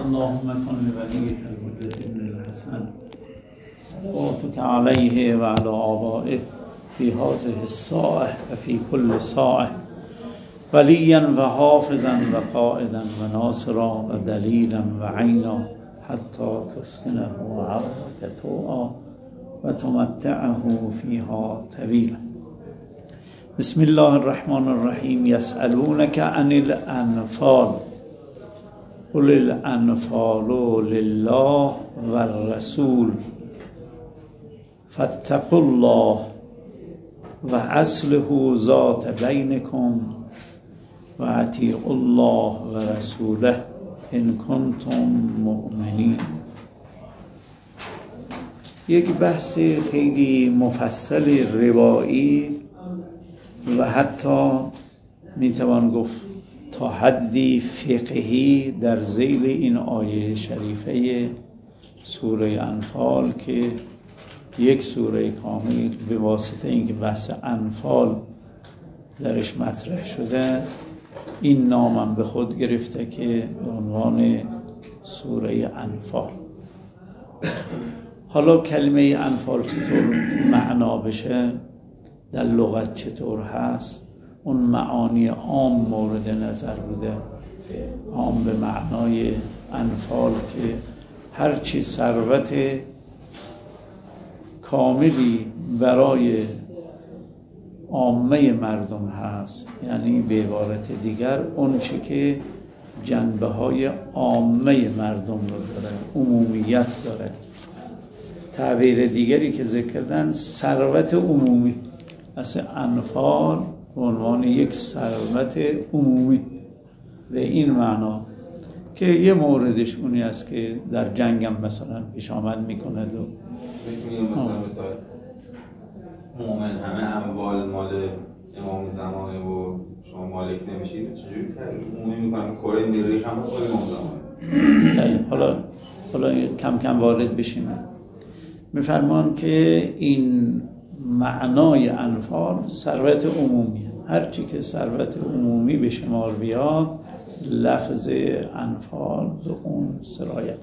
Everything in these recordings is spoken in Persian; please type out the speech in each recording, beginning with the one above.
اللهم کن لولیک الحجة ابن الحسن صلواتك عليه وعلى آبائه في هذه الساعة وفي كل ساعة وليا وحافظا وقائدا وناصرا ودليلا وعينا حتى تسكنه عرضك طوعا وتمتعه فيها طويلا. بسم الله الرحمن الرحیم. یسألونک عن الانفال قل الانفال لله والرسول فاتقوا الله واصلحوا ذات بینکم واطیعوا الله ورسوله ان کنتم مؤمنین. یک بحث خیلی مفصل روایی و حتی میتوان گفت تا حدی فقهی در ذیل این آیه شریفه سوره انفال که یک سوره کامل به واسطه اینکه بحث انفال درش مطرح شده این نامم به خود گرفته که به عنوان سوره انفال. حالا کلمه انفال چطور معنا بشه، در لغت چطور هست، اون معانی عام مورد نظر بوده. عام به معنای انفال که هرچی ثروت کاملی برای عامه مردم هست، یعنی به عبارت دیگر اون چی که جنبه های عامه مردم رو داره، عمومیت داره. تعبیر دیگری که ذکر کردن ثروت عمومی، اصلا انفال به عنوان یک ثروت عمومی به این معنا که یه موردش اونی است که در جنگ هم مثلا پیش آمد میکنه. میتونیم مثلا مومن همه اموال مال امام زمانه و شما مالک نمیشید، چجوری عمومی میکنم کره نیرویش هم خود امام زمانه. حالا کم کم وارد بشیم. میفرمان که این معنای انفال ثروت عمومیه. هرچی که ثروت عمومی به شمار بیاد لفظ انفال به اون سرایت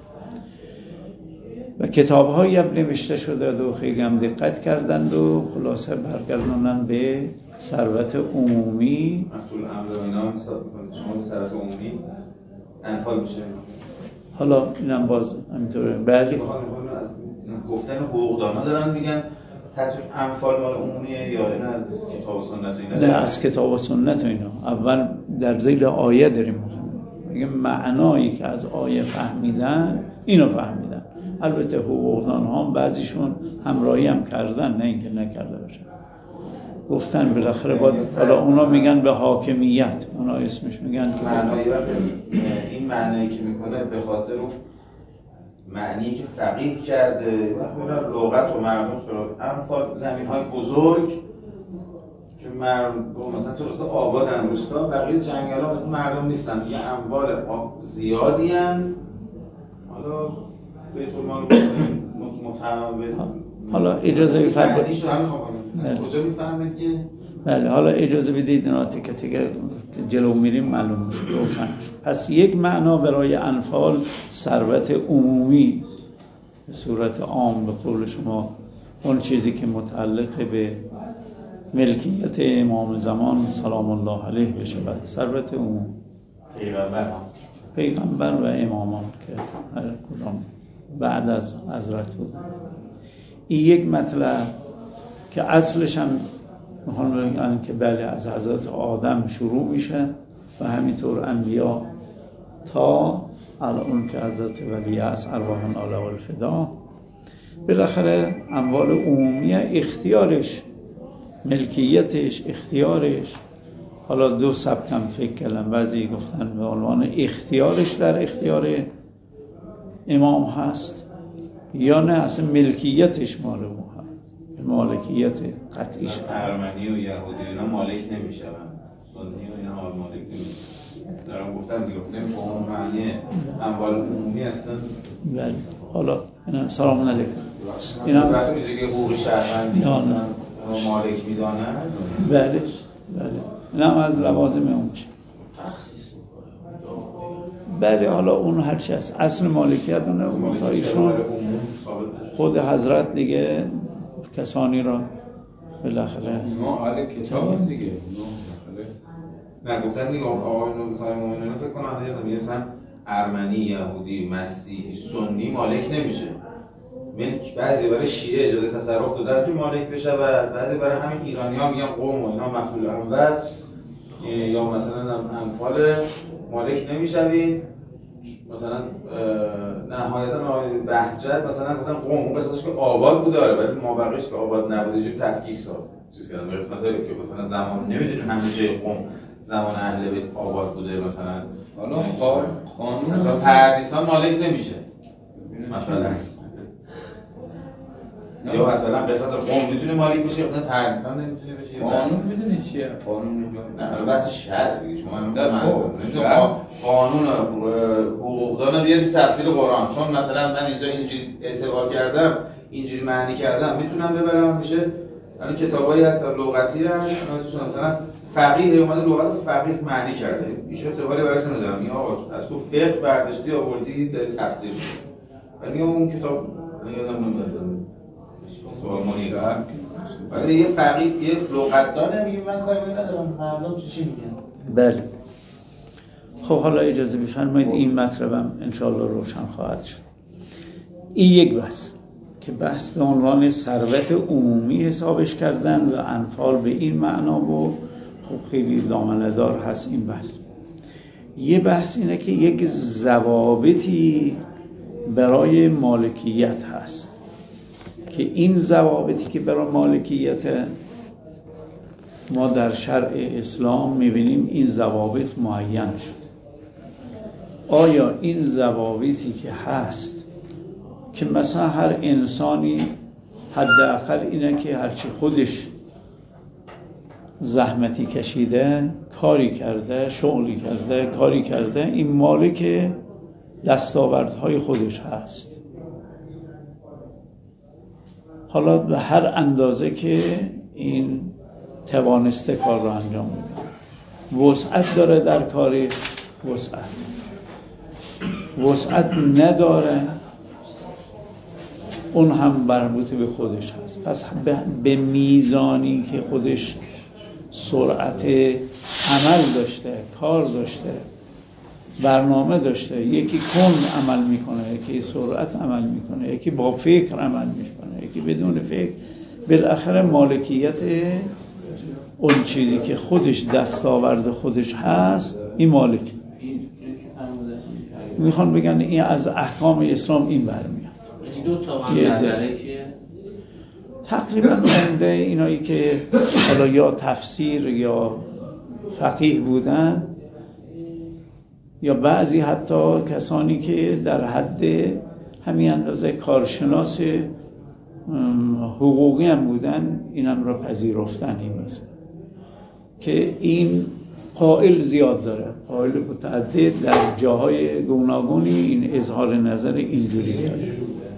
و کتاب‌هایی هم نوشته شده و خیلی هم دقت کردند و خلاصه برگردوندن به ثروت عمومی. مسئول امر و اینا شما ثروت عمومی انفال میشه. حالا اینم باز همینطوره. بله از گفتن حقوقدانا دارن میگن تطبیق انفال مال عمومیه یا نه از کتاب و سنت و اینا؟ نه از کتاب و سنت و اینا. اول در ذیل آیه داریم میگه معنایی که از آیه فهمیدن اینو فهمیدن. البته حقوقدان ها بعضیشون همراهی هم کردن، نه اینکه نکرده باشن. گفتن بالاخره باید، حالا اونا میگن به حاکمیت، اونا اسمش میگن که معنایی این معنایی که میکنه به خاطر اون معنی که فقیه کرده و لغت و مردم سراغ انفال زمین‌های بزرگ که مردم مثلا تو روستا آبادن، روستا بقیه جنگل‌ها مردم نیستن، یه اموال زیادی ان. حالا بیت المال متعامل. حالا اجازه بفرمایید کجا میفهمید که بله، حالا اجازه بدید ناتی که جلو میریم معلوم میشه، روشن میشه. پس یک معنا برای انفال ثروت عمومی به صورت عام، به قول شما اون چیزی که متعلق به ملکیت امام زمان سلام الله علیه بشه، ثروت عمومی پیغمبر و امامان که هر کدام بعد از حضرت بود. این یک مطلب که اصلش هم میخوام بگم که بله از حضرت آدم شروع میشه و همینطور انبیا تا الان که حضرت ولی است ارواحنا له الفدا. بالاخره اموال عمومی اختیارش، ملکیتش، اختیارش. حالا دو سبکم فکر کردم، بعضی گفتن به عنوان اختیارش در اختیار امام هست یا نه اصلا ملکیتش مال او هست، مالکیت قطعیش. ارمنی و یهودی اینا مالک نمیشن، سنی و اینا مالک نمیشن. دارم گفتم دیگه گفتم با اون معنی اموال عمومی هستن. بله. حالا اینا سلام علیکم. اینا وقتی میگه که حقوق شهروندی مثلا مالک میدانن. بله بله. اینا از لوازم اون میشه. بله حالا اون هرچی هست اصل مالکیت اونه متایشون خود حضرت دیگه کسانی را بالاخره ما اهل کتاب دیگه نه گفتن دیگه آقایون مثلا مومنین فکر کنم دیگه مثلا ارمنی، یهودی، مسیحی، سنی مالک نمیشه. بعضی برای شیعه اجازه تصرف دادن که مالک بشه و بعضی برای همین ایرانی‌ها میگن قوم و اینا مفعول اموز یا مثلا انفال مالک نمیشوین. مثلا نهایتا آقای بهجت مثلا گفتن قوم اون قسمتش که آباد بوده ولی ما بقیش که آباد نبوده یه جور تفکیک ساخت چیز کردن. قسمتایی که مثلا زمان نمیدونیم همه جای قوم زمان اهل بیت آباد بوده مثلا حالا قانون مثلا پردیسان مالک نمیشه مثلا یا مثلا قسمت قوم میتونه مالک بشه مثلا پردیسان نمیتونه بشه. قانون میدونی چیه قانون؟ نه بس شرع دیگه شما قانون حقوقدان بیاد تو تفسیر قرآن چون مثلا من اینجا اینجوری اعتبار کردم اینجوری معنی کردم میتونم ببرم میشه. الان کتابایی هستن لغتی هست مثلا فقیه اومده لغت فقیه معنی کرده هیچ اعتباری براش نمیذارم. یا آقا از تو فقه برداشتی آوردی داری تفسیر ولی اون کتاب یادم نمیاد سوال مونیگار ولی یه فقیه یه لغتدان میگه من کاری ندارم حالا چی میگن. بله خب حالا اجازه بفرمایید این مطلبم انشاءالله روشن خواهد شد. این یک بحث که بحث به عنوان ثروت عمومی حسابش کردن و انفال به این معنا و خب خیلی دامنه‌دار هست این بحث. یه بحث اینه که یک ضوابطی برای مالکیت هست که این ضوابطی که برای مالکیت ما در شرع اسلام میبینیم این ضوابط معین شده. آیا این ضوابطی که هست که مثلا هر انسانی حداقل اینه که هرچی خودش زحمتی کشیده کاری کرده شغلی کرده کاری کرده این مالک دستاوردهای خودش هست. حالا به هر اندازه که این توانسته کار رو انجام میده وسعت داره در کاری وسعت نداره اون هم مربوط به خودش هست. پس به میزانی که خودش سرعت عمل داشته کار داشته برنامه داشته یکی کند عمل میکنه یکی سرعت عمل میکنه یکی با فکر عمل میکنه یکی بدون فکر بالاخره مالکیت اون چیزی که خودش دستاورد خودش هست این مالک. میخوان بگن این از احکام اسلام این برمیاد. یعنی دو تا نظره که تقریبا عمده اینایی که حالا یا تفسیر یا فقیه بودن یا بعضی حتی کسانی که در حد همین اندازه کارشناس حقوقی هم بودن اینم را پذیرفتن. این مثلا که این قائل زیاد داره قائل متعدد در جاهای گوناگونی این اظهار نظر اینجوری کرده.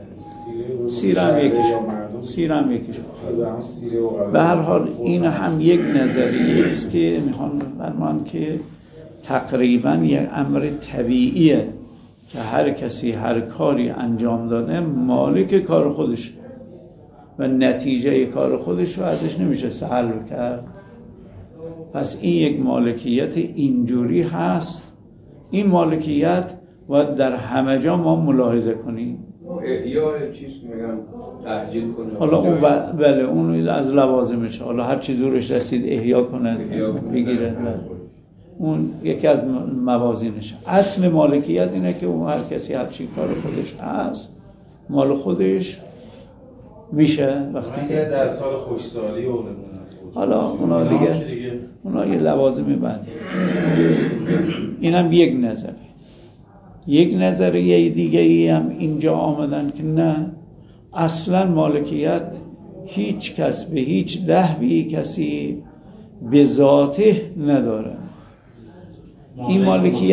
سیرم یکیش به هر حال این هم یک نظریه است که میخوان فرمان که تقریبا یک امر طبیعیه که هر کسی هر کاری انجام داده مالک کار خودش و نتیجه کار خودش رو ازش نمیشه سلب کرد. پس این یک مالکیت اینجوری هست. این مالکیت باید در همه جا ما ملاحظه کنیم. یا چیز میگم تحجیل کنه حالا اون بله اون از لوازمشه. حالا هر چی زورش رسید احیا کنه بگیره اون یکی از موازینشه. اصل مالکیت اینه که اون هر کسی هر چی کار خودش هست مال خودش میشه. وقتی که در سال خوشسالی و حالا اونا دیگه اونا یه لوازم بعدی. اینم یک نظر. یک نظریه دیگه‌ای هم اینجا آمدن که نه اصلا مالکیت هیچ کس به هیچ نحوی کسی به ذاته نداره. این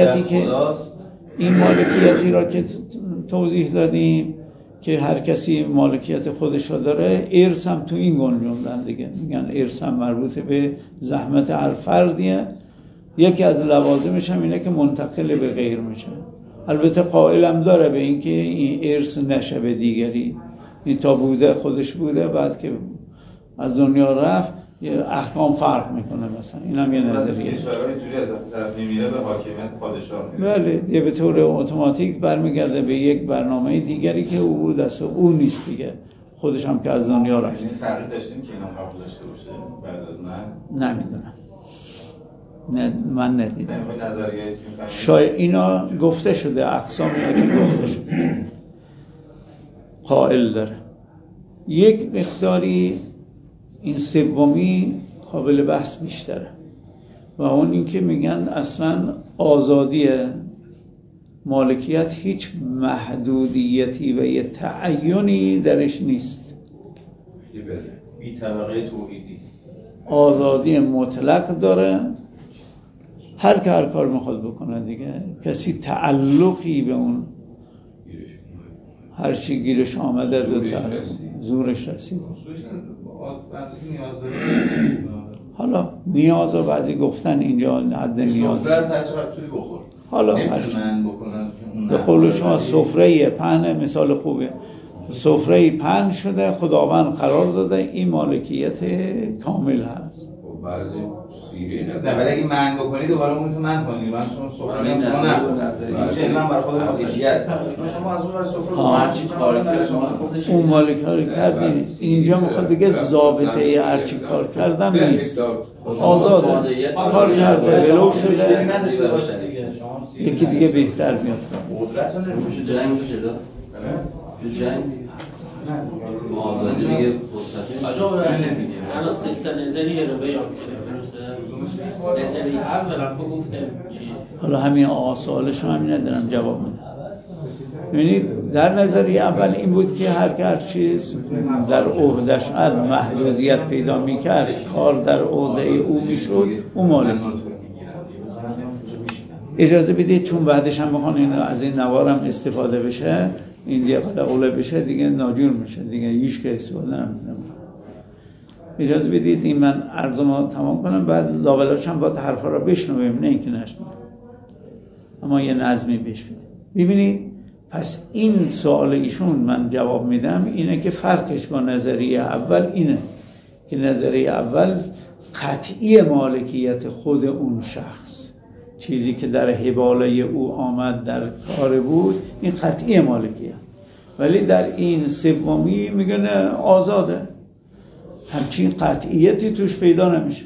مالکیتی را که توضیح دادیم که هر کسی مالکیت خودش رو داره ارث هم تو این گنجوندن دیگه. میگن ارث هم مربوط به زحمت هر فردیه. یکی از لوازمش هم اینه که منتقل به غیر میشه. البته قائلم داره به اینکه این ارث نشه به دیگری، این تا بوده خودش بوده، بعد که از دنیا رفت یه احکام فرق میکنه مثلا. این هم یه نظریه. کشورهای اینجوری از طرف نمیره به حاکمیت پادشاه میره. بله دیگه به طور اتوماتیک برمیگرده به یک برنامه دیگری که او بود، اصلا او نیست دیگه، خودش هم که از دنیا رفت. این فرقی داشتیم که اینا قبول داشته باشه بعد از من؟ نمیدونم، نه من ندیدم. نظریه شاید اینا گفته شده، اقسامی که گفته شده قائل داره. یک مقداری این سومی قابل بحث بیشتره و اون این که میگن اصلا آزادی مالکیت هیچ محدودیتی و یه تعینی درش نیست، بی طبقه توحیدی آزادی مطلق داره، هر که هر کار میخواد بکنه دیگه، کسی تعلقی به اون هر چی گیرش آمده دو زورش رسید. حالا نیاز رو بعضی گفتن اینجا حد نیاز حالا به قول شما سفره پهن مثال خوبه، سفره پهن شده، خداوند قرار داده این مالکیت کامل هست. بعضی سیره نه ولی اگه من بکنی دوباره اون تو من کنی، من سفره شما نخورد چه من برای خود مالکیت شما از اون ور سفره هرچی کار کرد شما خودش اون مالکیت کردین. اینجا میخواد بگه ضابطه هرچی کار کردن نیست، آزاده کار کرده ولو شده یکی دیگه بهتر میاد. قدرت رو نمیشه جنگ شده جنگ آزادی دیگه مستقیم الان سه نظریه رو بیان کردیم. نظریه اولا که گفتم چی؟ حالا همین سوالش هم همین ندارم جواب میدم. ببینید در نظریه اول این بود که هر چیز در عهده‌اش محدودیت پیدا میکرد، کار در عهده او میشد، او مالکی. اجازه بدید چون بعدش هم بخوان از این نوارم استفاده بشه، این دیگه قلقله بشه دیگه ناجور میشه دیگه، هیچ که استفاده نمیکنه. اجازه بدید این من عرضمو تمام کنم، بعد لابلاش هم باید حرفا رو بشنویم، نه اینکه نشنویم، اما یه نظمی پیش بدیم. ببینید پس این سوال ایشون من جواب میدم اینه که فرقش با نظریه اول اینه که نظریه اول قطعی مالکیت خود اون شخص، چیزی که در حواله او آمد در کار بود، این قطعی مالکیت. ولی در این سومی میگن آزاده، همچین قطعیتی توش پیدا نمیشه.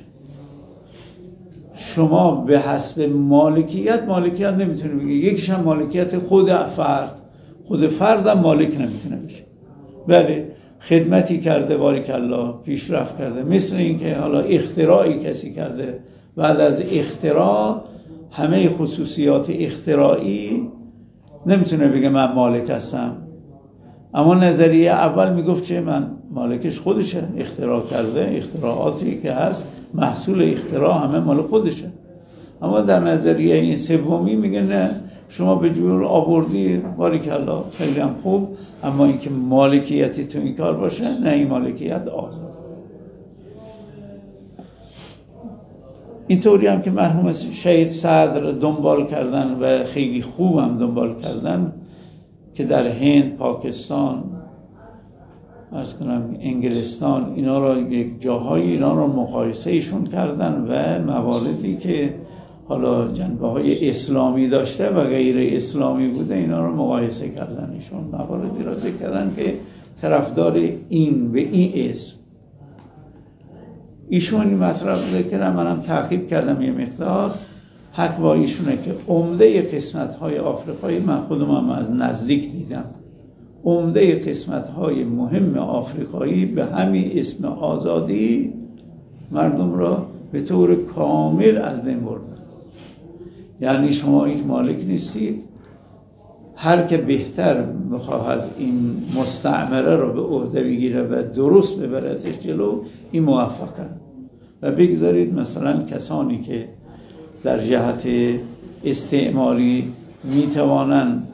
شما به حسب مالکیت نمیتونه بگی. یکیش هم مالکیت خود فرد هم مالک نمیتونه بشه. بله خدمتی کرده بارک الله، پیشرفت کرده، مثل این که حالا اختراعی کسی کرده، بعد از اختراع همه خصوصیات اختراعی نمیتونه بگه من مالک هستم. اما نظریه اول میگفت چه من مالکش خودشه، اختراع کرده، اختراعاتی که هست محصول اختراع همه مال خودشه. اما در نظریه این سومی میگه نه، شما به جور آوردی بارک الله خیلی هم خوب، اما اینکه مالکیتی تو این کار باشه نه، این مالکیت آزاد. اینطوری هم که مرحوم شهید صدر دنبال کردن و خیلی خوب هم دنبال کردن که در هند، پاکستان، عرض کنم انگلستان، اینا را یک جاهای اینا را مقایسه ایشون کردن و مواردی که حالا جنبه های اسلامی داشته و غیر اسلامی بوده اینا را مقایسه کردن. ایشون مواردی را ذکر کردن که طرفدار این به این اسم. ایشون این مطلب ذکر منم تعقیب کردم یه مقدار، حق با ایشونه که عمده قسمت‌های آفریقایی من خودم از نزدیک دیدم، عمده قسمت‌های مهم آفریقایی به همین اسم آزادی مردم را به طور کامل از بین بردن. یعنی شما هیچ مالک نیستید، هر که بهتر بخواهد این مستعمره را به عهده بگیره و درست ببردش جلو، این موفقه. و بگذارید مثلا کسانی که در جهت استعماری میتوانند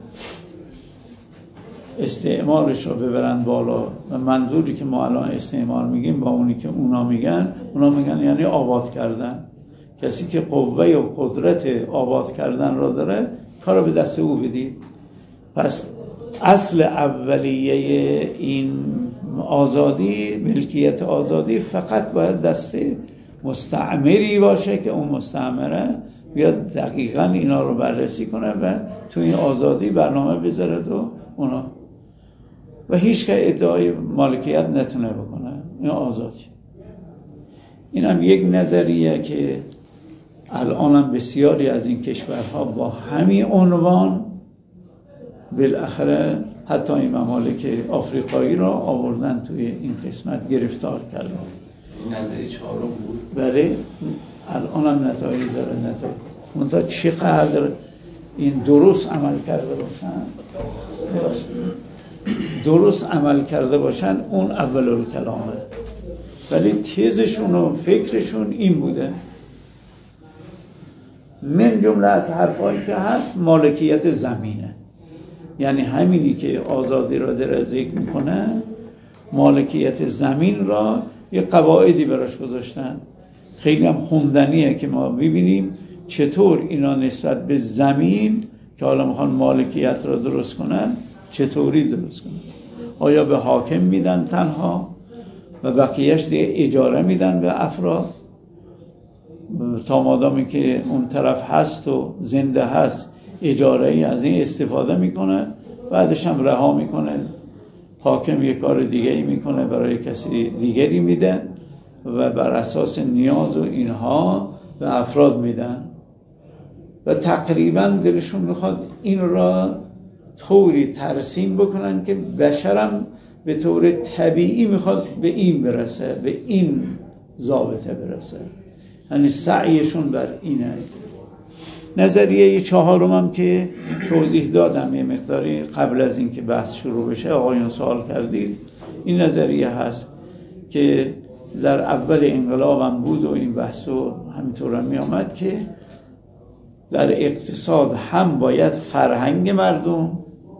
استعمارش رو ببرن بالا، و منظوری که ما الان استعمار میگیم با اونی که اونا میگن یعنی آباد کردن. کسی که قوه و قدرت آباد کردن را داره کارو به دست او بدید. پس اصل اولیه این آزادی، ملکیت آزادی، فقط باید دست مستعمری باشه که اون مستعمره بیاد دقیقاً اینا رو بررسی کنه و تو این آزادی برنامه بذاره تو اونا، و هیچ که ادعای مالکیت نتونه بکنه. این آزادی. این هم یک نظریه که الان هم بسیاری از این کشورها با همین عنوان بالاخره حتی این ممالک آفریقایی را آوردن توی این قسمت گرفتار کردن. نظریه چهارم بود. بله، الان هم نتایج داره. منتها چقدر این درست عمل کرده باشن اون اول الکلامه، ولی تیزشون و فکرشون این بوده. من جمله از حرفایی که هست مالکیت زمینه، یعنی همینی که آزادی را در ذکر میکنه، مالکیت زمین را یه قواعدی براش گذاشتن. خیلی هم خوندنیه که ما ببینیم چطور اینا نسبت به زمین که حالا میخوان مالکیت را درست کنن چطوری درست کنن. آیا به حاکم میدن تنها و بقیهش دیگه اجاره میدن به افراد تا مادامی که اون طرف هست و زنده هست اجاره‌ای از این استفاده میکنه، بعدش هم رها میکنه، حاکم یک کار دیگه‌ای میکنه برای کسی دیگری میده و بر اساس نیاز و اینها به افراد میدن و تقریبا دلشون میخواد این را طوری ترسیم بکنن که بشرم به طور طبیعی میخواد به این برسه، به این ضابطه برسه. یعنی سعیشون بر اینه. نظریه چهارم هم که توضیح دادم یه مقداری قبل از این که بحث شروع بشه، آقایون سوال کردید، این نظریه هست که در اول انقلاب هم بود و این بحثو همینطور هم می آمد که در اقتصاد هم باید فرهنگ مردم،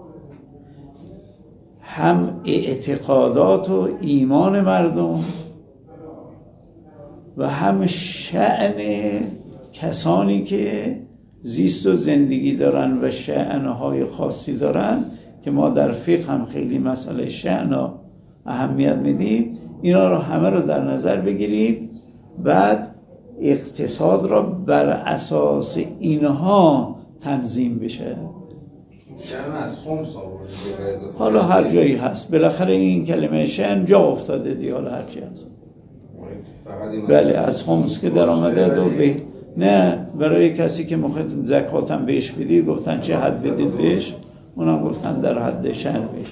هم اعتقادات و ایمان مردم و هم شأن کسانی که زیست و زندگی دارن و شأنهای خاصی دارن که ما در فقه هم خیلی مسئله شأن اهمیت میدیم، اینا رو همه رو در نظر بگیریم، بعد اقتصاد را بر اساس اینها تنظیم بشه. از خمس آورده، حالا هر جایی هست، بالاخره این کلمه شأن جا افتاده دی، حالا هر چی هست. بله، از خمس که در آمده دو به نه برای کسی که مخاطب زکات هم بهش بدی، گفتن چه حد بدید بهش، اونم گفتن در حد شأن بهش.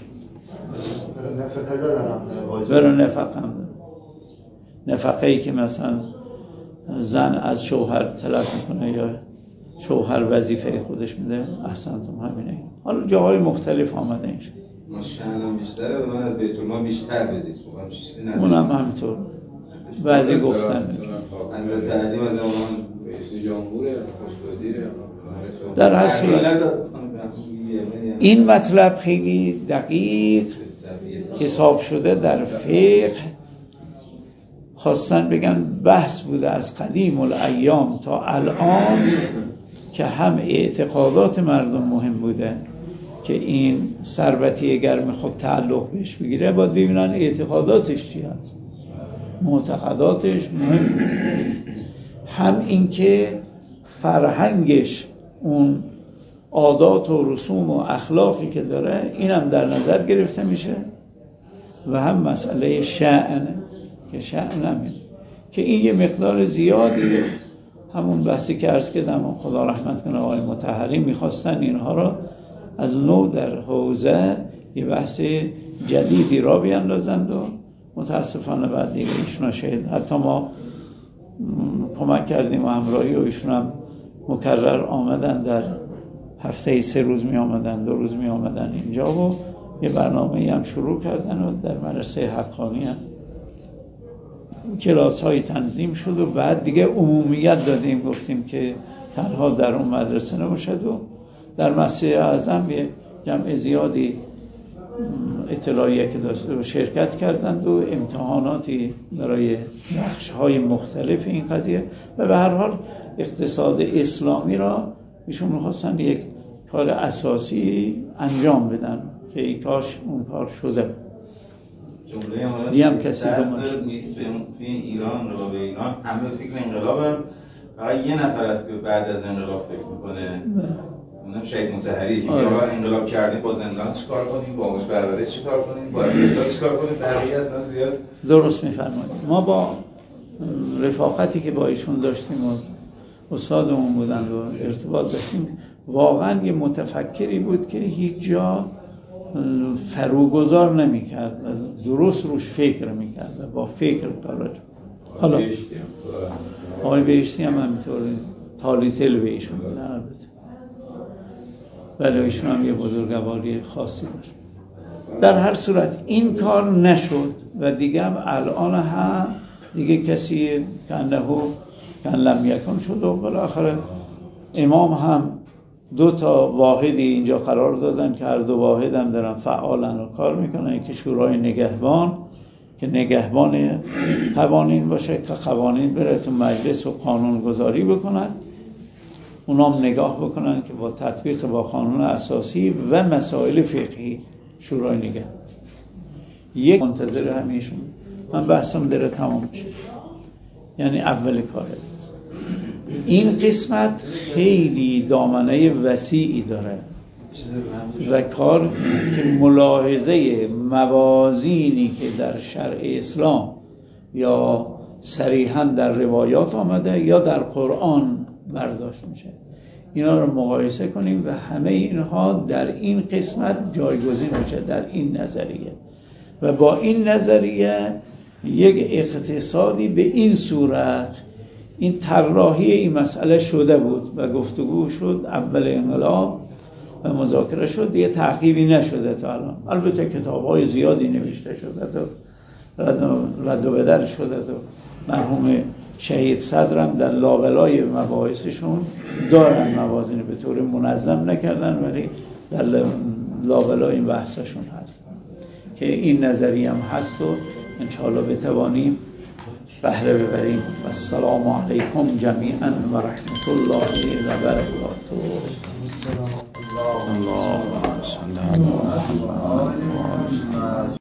برای نفقه هم نفقه ای که مثلا زن از شوهر طلب میکنه یا شوهر وظیفه خودش میده، احسنتم همینه. حالا جاهای مختلف آمده اینشه. ما شأنم بیشتره و من از بیت المال بیشتر بدید. اونم همینطور بعضی گفتن. از تعلیم از اون رئیس جمهور استادیره در هر صورت این مطلب خیلی دقیق حساب شده در فقه، خواستن بگن بحث بوده از قدیم الایام تا الان که هم اعتقادات مردم مهم بوده که این ثروتی اگر میخواد تعلق بهش بگیره باید ببینن اعتقاداتش چی هست، معتقداتش مهم بوده. هم این که فرهنگش، اون عادات و رسوم و اخلاقی که داره اینم در نظر گرفته میشه، و هم مسئله شأن که شأن همین که این یه مقدار زیادی، همون بحثی که عرض کردم خدا رحمت کنه آقای مطهری میخواستن اینها را از نو در حوزه یه بحث جدیدی را بیاندازند و متاسفانه بعد دیگه ایشون شهید، حتی ما کمک کردیم و همراهی و ایشون هم مکرر آمدن، در هفته 3 روز می آمدن، 2 روز می آمدن اینجا و یه برنامه‌ای هم شروع کردن و در مدرسه حقانی هم کلاس های تنظیم شد و بعد دیگه عمومیت دادیم، گفتیم که تنها در اون مدرسه نباشد و در مسجد اعظم یه جمع زیادی اطلاعیه که داشته و شرکت کردند و امتحاناتی برای بخش‌های مختلف این قضیه، و به هر حال اقتصاد اسلامی را ایشون می‌خواستن یک کار اساسی انجام بدن که ای کاش اون کار شده. جمله دیم کسی دومش توی ایران، انقلاب ایران همه فکر انقلاب هم فقط یه نفر است که بعد از انقلاب فکر میکنه، اونم شهید مطهری که یا انقلاب کردیم با زندان چیکار کنیم، با آموزش پرورش چیکار کنیم، با اقتصاد چیکار کنیم، بقیه اصلا زیاد. درست میفرمایید. ما با رفاقتی که با ایشون داشتیم و استادمون بودن و ارتباط داشتیم، واقعا یه متفکری بود که هیچ جا فروگذار نمی‌کرد، درست روش فکر می‌کرد و با فکر کار. حالا آقای بهشتی هم همینطور تالیتل به ایشون بود البته، ولی ایشون هم یه بزرگواری خاصی داشت. در هر صورت این کار نشد و دیگه هم الان هم دیگه کسی کن لم یکن شد و بالاخره امام هم 2 واحدی اینجا قرار دادن که هر 2 واحد هم دارن فعالن و کار میکنن. یکی شورای نگهبان که نگهبان قوانین باشه که قوانین بره تو مجلس و قانون گذاری بکنن، اونام نگاه بکنن که با تطبیق با قانون اساسی و مسائل فقهی شورای نگهبان. یک منتظر همیشون من بحثم داره تمام میشه، یعنی اول کاره. این قسمت خیلی دامنه وسیعی داره و کار که ملاحظه موازینی که در شرع اسلام یا صریحاً در روایات آمده یا در قرآن برداشت میشه، اینا رو مقایسه کنیم و همه اینها در این قسمت جایگزین میشه در این نظریه و با این نظریه یک اقتصادی به این صورت این طراحی این مسئله شده بود و گفتگو شد اول انقلاب و مذاکره شد، دیگه تعقیبی نشده تا الان. البته کتاب‌های زیادی نوشته شده و رد و بدل شده و مرحوم شهید صدرم در لابلای مباحثشون دارن موازین، به طور منظم نکردن ولی در لابلای این بحثشون هست که این نظریه هم هست و انشاءالله بتوانیم بهره ببریم. السلام علیکم جمیعا و رحمت الله و برکاته. الله